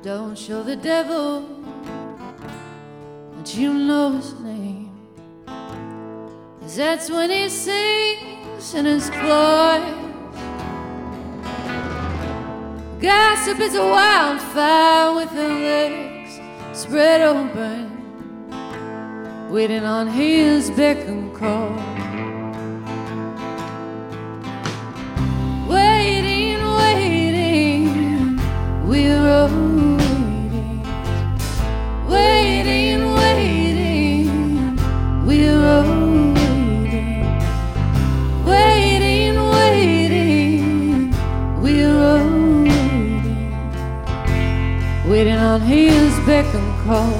Don't show the devil that you know his name, 'cause that's when he sings in his claws. Gossip is a wildfire with her legs spread open, waiting on his beck and call. Waiting, waiting, we're all waiting. Waiting, waiting, we're all waiting. Waiting, waiting, we're all waiting. Waiting on his beck and call.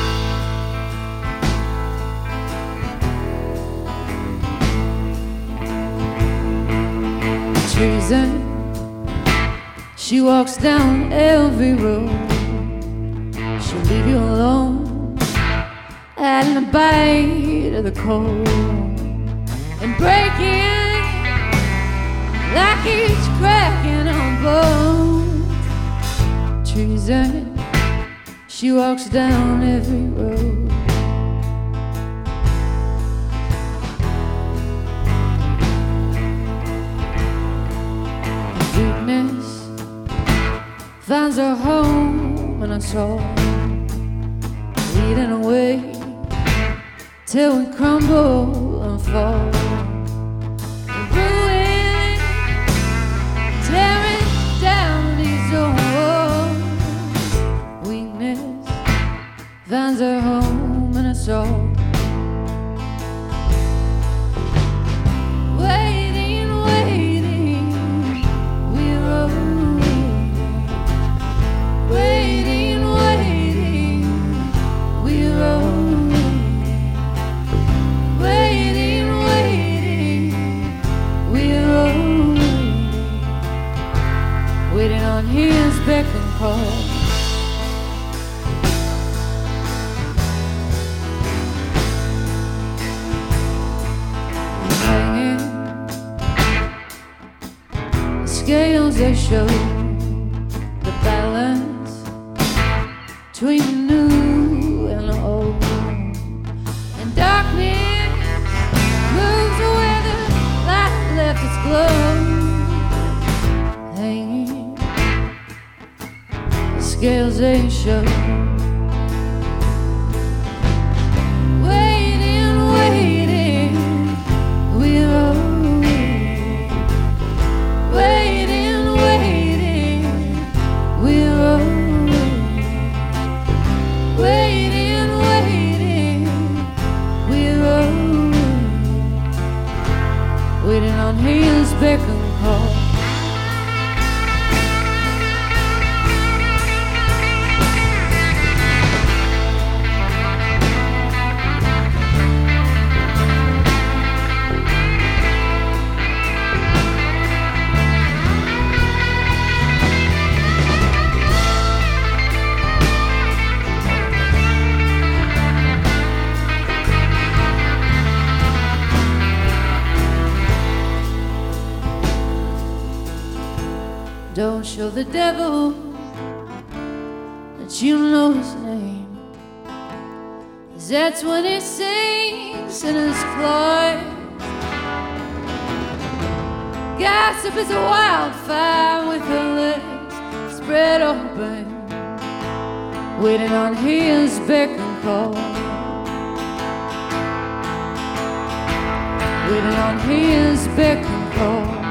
Treason, she walks down every road. She'll leave you alone, adding a bite of the cold, and breaking like each cracking on bone. Treason, she walks down every road. Weakness finds her home in a soul, leading away till we crumble and fall. Ruin, tearing down these old walls. Weakness finds her home in a soul. Waiting on his beck and call. Hanging, the scales they show the balance between the new and the old. And darkness moves where the light left its glow. Scales they show. Waiting, waiting, we're all waiting. Waiting, waiting, we're all waiting. Waiting, waiting, we're all waiting. Waiting on his beck and call. Don't show the devil that you know his name, 'cause that's when he sings in his claws. Gossip is a wildfire with her legs spread open, waiting on his beck and call. Waiting on his beck and call.